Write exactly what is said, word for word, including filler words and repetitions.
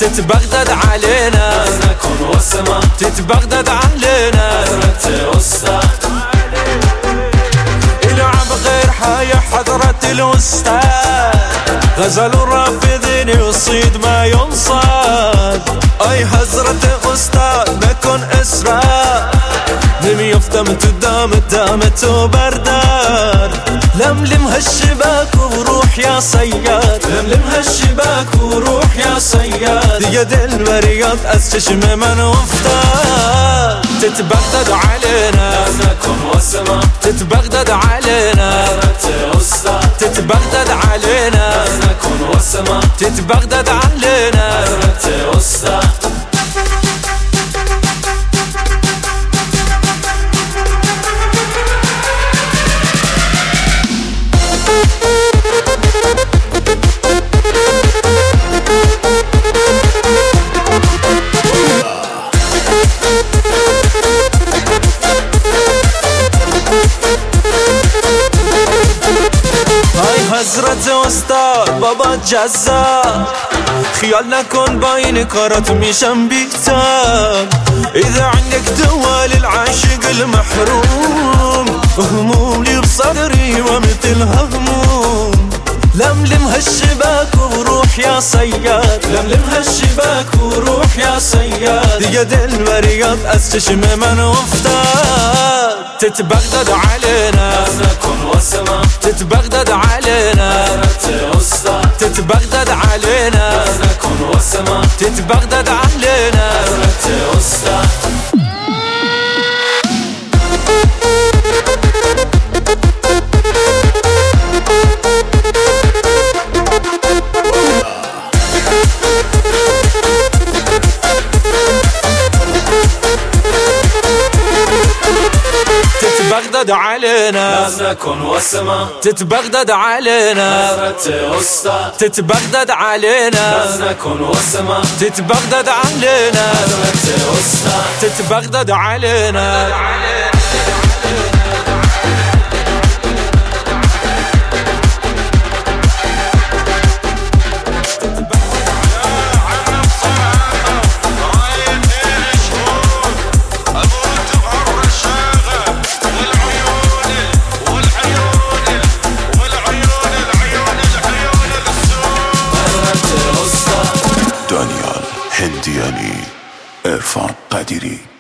تتبغدد علينا نكون والسما تتبغدد علينا حضرة أستاذ يلعب غير حاية حضرة الأستاذ غزل الرافضين يصيد ما ينصاد أي حضرة أستاذ نكون إسراء لم يفتم تدامت دامت وبرداد لملم هالشباك وروح يا صياد لملم هالشباك وروح يا صياد يد الورياض أستشم من وفتاد تتبغدد علينا نكون والسما تتبغدد علينا حضرة أستاذ تتبغدد علينا نكون والسما تتبغدد علينا حضرة أستاذ حضرت استاد بابا جزا خیال نکن با این کارات میشم بیتاب اذا عندك دوا للعاشق المحروم هموم لي بصدري ومثلها هموم لملم هالشباك وروح يا صياد لملم هالشباك وروح يا صياد يد الورياض استشم من وفتاد تتبغدد علينا نكون والسما تتبغدد علينا حضرة أستاذ تتبغدد علينا نكون والسما تتبغدد علينا حضرة أستاذ تتبغدد علينا نكون والسما تتبغدد علينا حضرة أستاذ تتبغدد علينا نكون والسما تتبغدد علينا حضرة أستاذ تتبغدد علينا دانیال هندیانی، عرفان قدیری.